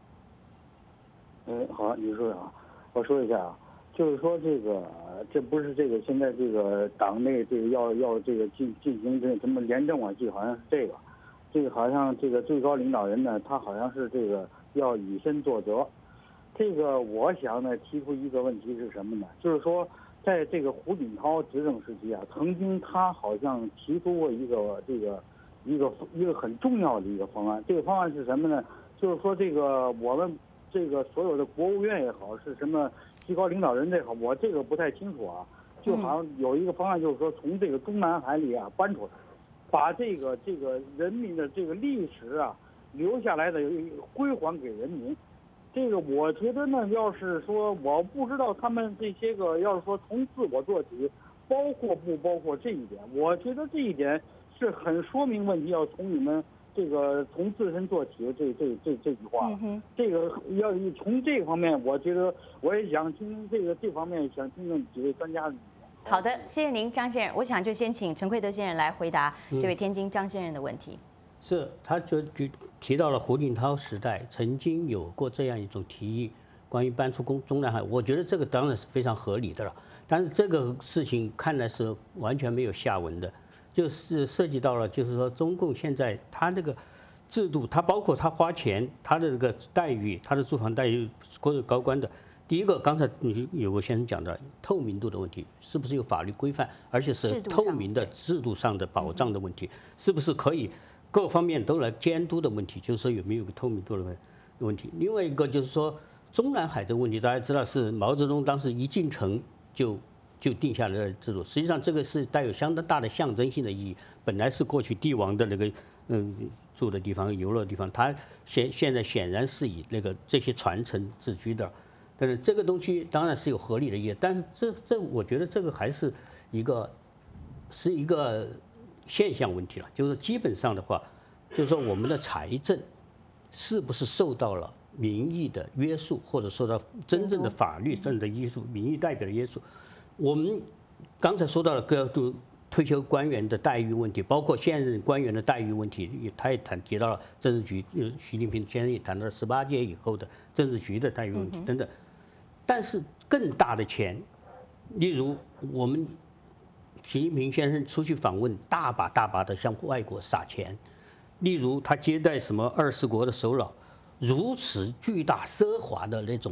嗯，好，你说啊，我说一下啊，就是说这个，这不是这个现在这个党内这个要要这个进进行这什么廉政网记，好像是这个，这个好像这个最高领导人呢，他好像是这个要以身作则。这个我想呢提出一个问题是什么呢？就是说。在这个胡锦涛执政时期啊，曾经他好像提出过一个这个一个一个很重要的一个方案。这个方案是什么呢？就是说这个我们这个所有的国务院也好，是什么最高领导人也好，我这个不太清楚啊。就好像有一个方案，就是说从这个中南海里啊搬出来，把这个这个人民的这个历史啊留下来的归还给人民。这个我觉得呢，要是说我不知道他们这些个，要是说从自我做起，包括不包括这一点，我觉得这一点是很说明问题，要从你们这个从自身做起的这这这这句话。 嗯、 这个要从这个方面，我觉得我也想听这个这方面想听听几位专家的意见。 好的，谢谢您，张先生。我想就先请陈奎德先生来回答这位天津张先生的问题。嗯是，他就举提到了胡锦涛时代曾经有过这样一种提议，关于搬出中中南海，我觉得这个当然是非常合理的了。但是这个事情看来是完全没有下文的，就是涉及到了，就是说中共现在他这个制度，它包括他花钱，他的这个待遇，他的住房待遇或者高官的。第一个，刚才你有个先生讲的透明度的问题，是不是有法律规范，而且是透明的制度上的保障的问题，是不是可以？各方面都来监督的问题，就是说有没有个透明度的问题。另外一个就是说中南海这个问题，大家知道是毛泽东当时一进城就就定下来的制度，实际上这个是带有相当大的象征性的意义。本来是过去帝王的那个嗯住的地方、游乐的地方，它现现在显然是以那个这些传承自居的。但是这个东西当然是有合理的意义，但是这这我觉得这个还是一个是一个。现象问题了，就是基本上的话，就是说我们的财政是不是受到了民意的约束，或者受到真正的法律上的约束、民意代表的约束？我们刚才说到了各退休官员的待遇问题，包括现任官员的待遇问题，他也谈提到了政治局，习近平先生也谈到了十八届以后的政治局的待遇问题等等。但是更大的钱，例如我们。习近平先生出去访问，大把大把的向外国撒钱，例如他接待什么二十国的首脑，如此巨大奢华的那种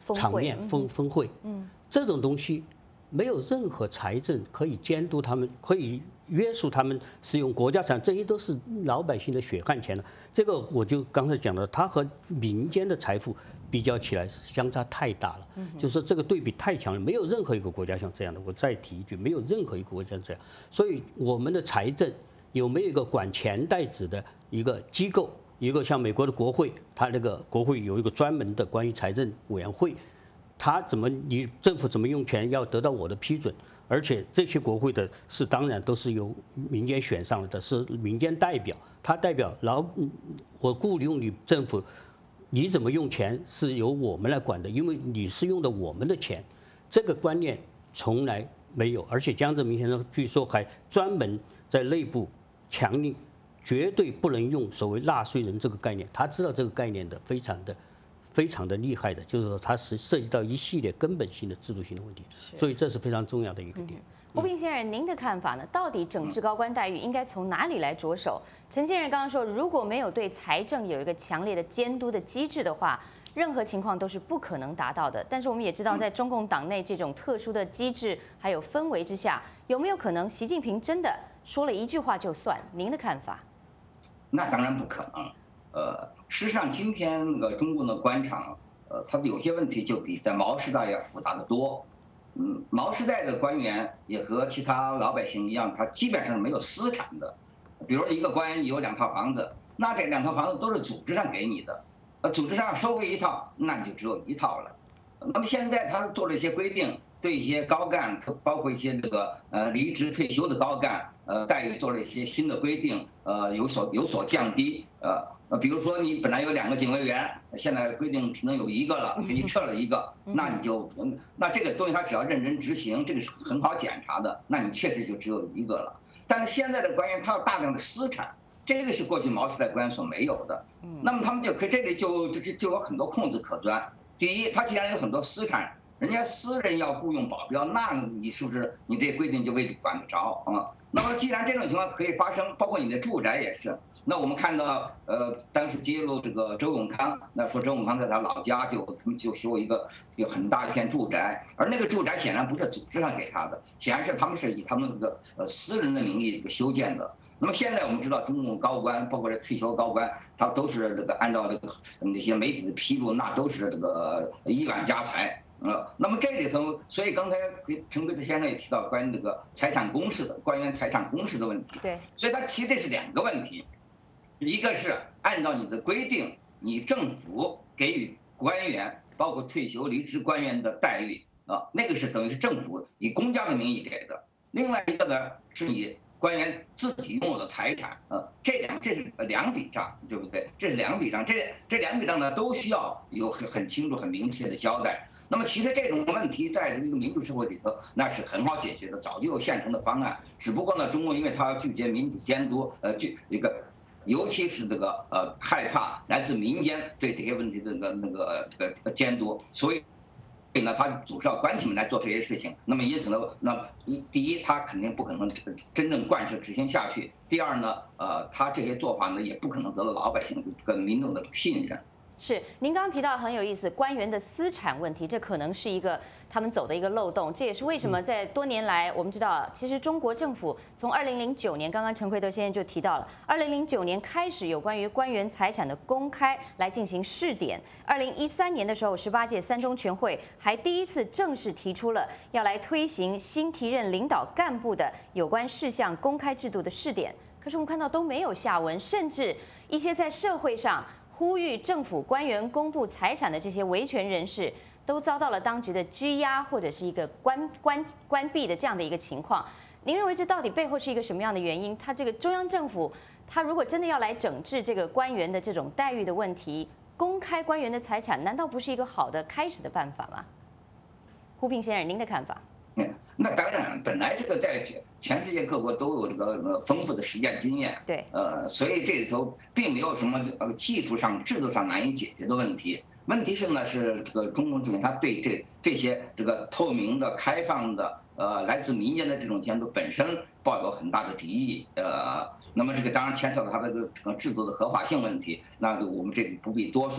场面嗯峰峰会， 嗯， 这种东西没有任何财政可以监督他们，可以约束他们使用国家产，这些都是老百姓的血汗钱了。这个我就刚才讲的，它和民间的财富比较起来相差太大了， 嗯就是说这个对比太强了，没有任何一个国家像这样的。我再提一句，没有任何一个国家这样。所以我们的财政有没有一个管钱袋子的一个机构？一个像美国的国会，它这个国会有一个专门的关于财政委员会，它怎么你政府怎么用钱要得到我的批准，而且这些国会的是当然都是由民间选上的，是民间代表，他代表劳我雇佣你政府，你怎么用钱是由我们来管的，因为你是用的我们的钱，这个观念从来没有，而且江泽民先生据说还专门在内部强令。绝对不能用所谓纳税人这个概念，他知道这个概念的非常的、非常的厉害的，就是说它是涉及到一系列根本性的制度性的问题，所以这是非常重要的一个点。 胡平先生，您的看法呢？到底整治高官待遇应该从哪里来着手？陈先生刚刚说，如果没有对财政有一个强烈的监督的机制的话，任何情况都是不可能达到的。但是我们也知道，在中共党内这种特殊的机制还有氛围之下，有没有可能习近平真的说了一句话就算？您的看法？ 那当然不可能。呃，事实上，今天那个中共的官场，呃，它的有些问题就比在毛时代要复杂得多。嗯，毛时代的官员也和其他老百姓一样，他基本上是没有私产的。比如一个官员有两套房子，那这两套房子都是组织上给你的，呃，组织上收回一套，那你就只有一套了。那么现在他做了一些规定，对一些高干，包括一些这个呃离职退休的高干。呃，待遇做了一些新的规定，呃，有所有所降低，呃，呃，比如说你本来有两个警卫员，现在规定只能有一个了，给你撤了一个，那你就，那这个东西他只要认真执行，这个是很好检查的，那你确实就只有一个了。但是现在的官员他有大量的私产，这个是过去毛时代官员所没有的，那么他们就可这里就就就有很多空子可钻。第一，他既然有很多私产。人家私人要雇佣保镖，那你是不是你这规定就未必管得着啊？那么既然这种情况可以发生，包括你的住宅也是。那我们看到，呃，当时揭露这个周永康，那说周永康在他老家就他们就修一个有很大一片住宅，而那个住宅显然不是组织上给他的，显然是他们是以他们这个呃私人的名义修建的。那么现在我们知道，中共高官，包括这退休高官，他都是这个按照这个那些媒体的披露，那都是这个亿万家财。呃，那么这里头，所以刚才陈奎子先生也提到关于这个财产公示的官员财产公示的问题。 对， 所以他其实这是两个问题，一个是按照你的规定，你政府给予官员，包括退休离职官员的待遇啊，那个是等于是政府以公家的名义给的；另外一个呢，是你官员自己拥有的财产啊，这两这是两笔账，对不对？这是两笔账，这这两笔账呢，都需要有很很清楚、很明确的交代。那么其实这种问题在这个民主社会里头，那是很好解决的，早就有现成的方案。只不过呢，中共因为它要拒绝民主监督，呃，拒一个，尤其是这个呃害怕来自民间对这些问题的那个那个这个监督，所以。所以呢，他总是要关起门来做这些事情。那么因此呢，那一第一，他肯定不可能真正贯彻执行下去；第二呢，呃，他这些做法呢，也不可能得到老百姓跟民众的信任。 是，您刚刚提到很有意思，官员的私产问题，这可能是一个他们走的一个漏洞。这也是为什么在多年来，我们知道，其实中国政府从二零零九年，刚刚陈奎德先生就提到了，二零零九年开始有关于官员财产的公开来进行试点。二零一三年的时候，十八届三中全会还第一次正式提出了要来推行新提任领导干部的有关事项公开制度的试点。可是我们看到都没有下文，甚至一些在社会上呼吁政府官员公布财产的这些维权人士，都遭到了当局的拘押或者是一个关关关闭的这样的一个情况。您认为这到底背后是一个什么样的原因？他这个中央政府，他如果真的要来整治这个官员的这种待遇的问题，公开官员的财产，难道不是一个好的开始的办法吗？胡平先生，您的看法？ 嗯，那当然，本来这个在全世界各国都有这个丰富的实践经验， 对， 呃，所以这里头并没有什么呃技术上、制度上难以解决的问题。问题是呢，是这个中共政府他对这这些这个透明的、开放的、呃来自民间的这种监督本身抱有很大的敌意，呃，那么这个当然牵涉到它的这个制度的合法性问题，那我们这里不必多说。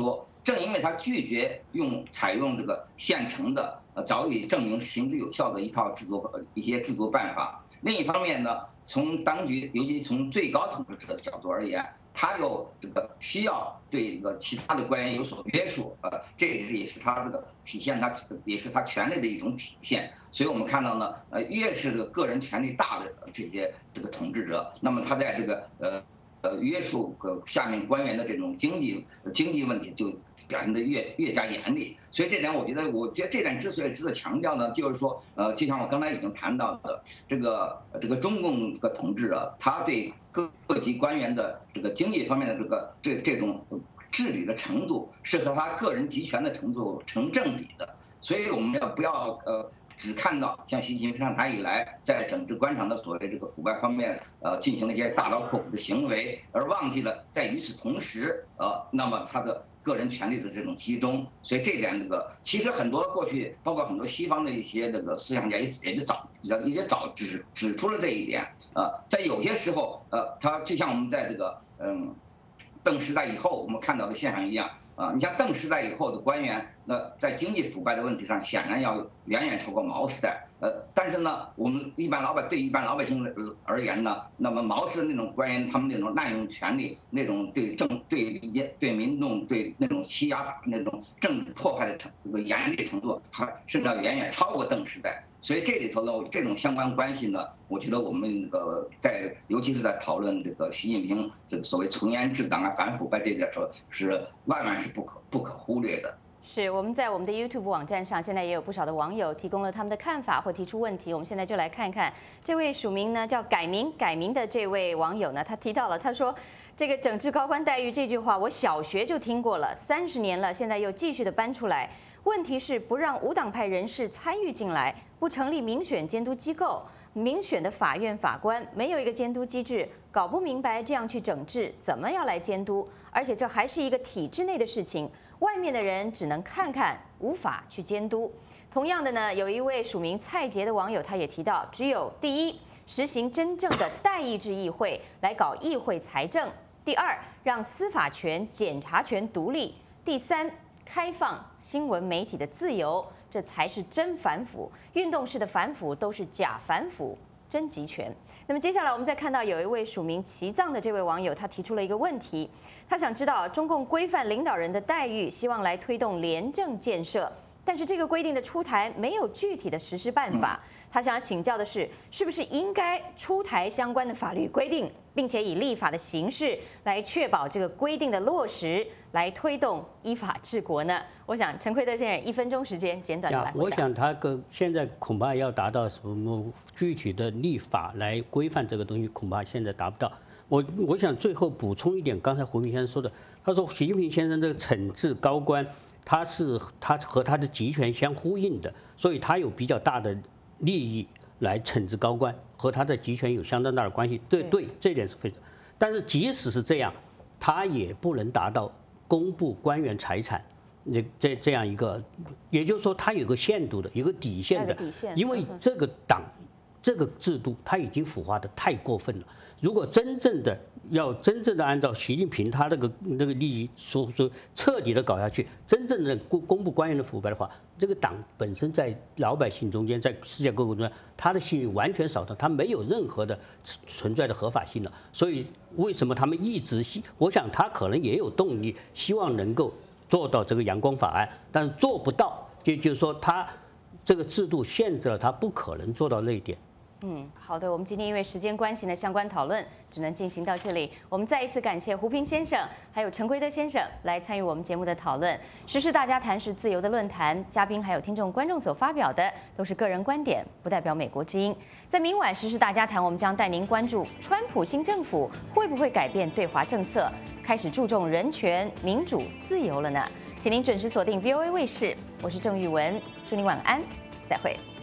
正因为他拒绝用采用这个现成的呃早已证明行之有效的一套制作一些制作办法。另一方面呢，从当局尤其从最高统治者的角度而言，他又这个需要对这个其他的官员有所约束，呃，这也是他这个体现他也是他权力的一种体现。所以我们看到呢，呃，越是这个个人权力大的这些这个统治者，那么他在这个呃呃约束个下面官员的这种经济经济问题就表现得越越加严厉。所以这点我觉得，我觉得这点之所以值得强调呢，就是说，呃，就像我刚才已经谈到的，这个这个中共这个统治啊，他对各各级官员的这个经济方面的这个这这种治理的程度，是和他个人集权的程度成正比的。所以我们要不要呃？只看到像习近平上台以来，在整治官场的所谓这个腐败方面，呃，进行了一些大刀阔斧的行为，而忘记了在与此同时，呃，那么他的个人权利的这种集中。所以这点，这个其实很多过去，包括很多西方的一些这个思想家也也就早也早指指出了这一点。呃，在有些时候，呃，他就像我们在这个嗯邓时代以后我们看到的现象一样。啊，你像邓时代以后的官员，那在经济腐败的问题上，显然要远远超过毛时代。呃，但是呢，我们一般老百对一般老百姓而言呢，那么毛时的那种官员，他们那种滥用权力，那种对政对对民众对那种欺压、那种政治破坏的程这个严厉程度，还甚至要远远超过邓时代。所以这里头呢，这种相关关系呢，我觉得我们这个在，尤其是在讨论这个习近平这个所谓从严治党啊、反腐败这点时候，是万万是不可不可忽略的。 是我们在我们的 YouTube 网站上，现在也有不少的网友提供了他们的看法或提出问题。我们现在就来看看这位署名呢叫改名改名的这位网友呢，他提到了，他说这个整治高官待遇这句话，我小学就听过了，三十年了，现在又继续的搬出来。问题是不让无党派人士参与进来，不成立民选监督机构，民选的法院法官没有一个监督机制，搞不明白这样去整治怎么要来监督，而且这还是一个体制内的事情，外面的人只能看看，无法去监督。同样的呢，有一位署名蔡杰的网友，他也提到，只有第一，实行真正的代议制议会来搞议会财政；第二，让司法权、检察权独立；第三，开放新闻媒体的自由，这才是真反腐。运动式的反腐都是假反腐，真集权。那么接下来我们再看到有一位署名齐藏的这位网友，他提出了一个问题，他想知道中共规范领导人的待遇，希望来推动廉政建设，但是这个规定的出台没有具体的实施办法。他想要请教的是，是不是应该出台相关的法律规定，并且以立法的形式来确保这个规定的落实，来推动依法治国呢？我想陈奎德先生一分钟时间简短的来回答。 我想他个现在恐怕要达到什么具体的立法来规范这个东西，恐怕现在达不到。我我想最后补充一点，刚才胡明先生说的，他说习近平先生这个惩治高官，他是他和他的集权相呼应的，所以他有比较大的利益来惩治高官，和他的集权有相当大的关系。对对，这点是非常。但是即使是这样，他也不能达到公布官员财产这这这样一个，也就是说，他有个限度的，有个底线的。 底线。 因为这个党这个制度，它已经腐化的太过分了。如果真正的要真正的按照习近平他那个那个利益说说彻底的搞下去，真正的公公布官员的腐败的话，这个党本身在老百姓中间，在世界各国中间，他的信誉完全扫荡，他没有任何的存在的合法性了。所以为什么他们一直希，我想他可能也有动力，希望能够做到这个阳光法案，但是做不到，就就是说他这个制度限制了他不可能做到那一点。 嗯，好的，我们今天因为时间关系呢，相关讨论只能进行到这里。我们再一次感谢胡平先生还有陈奎德先生来参与我们节目的讨论。时事大家谈是自由的论坛，嘉宾还有听众观众所发表的都是个人观点，不代表美国之音。在明晚时事大家谈，我们将带您关注川普新政府会不会改变对华政策，开始注重人权、民主、自由了呢？请您准时锁定 V O A 卫视，我是郑玉文，祝您晚安，再会。